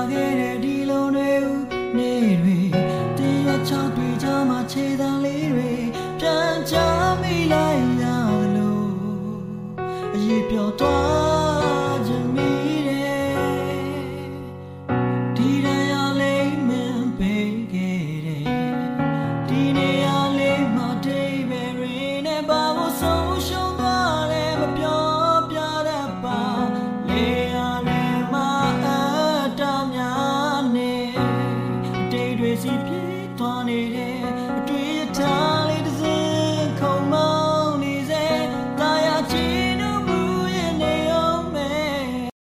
ခဲ့တဲ့ဒီလုံးတွေနေတွေတရချောက်တွေကြမှာခြေတံလေးတွေပြန်ချမိလိုက်ရလို့အရေးပြောသွား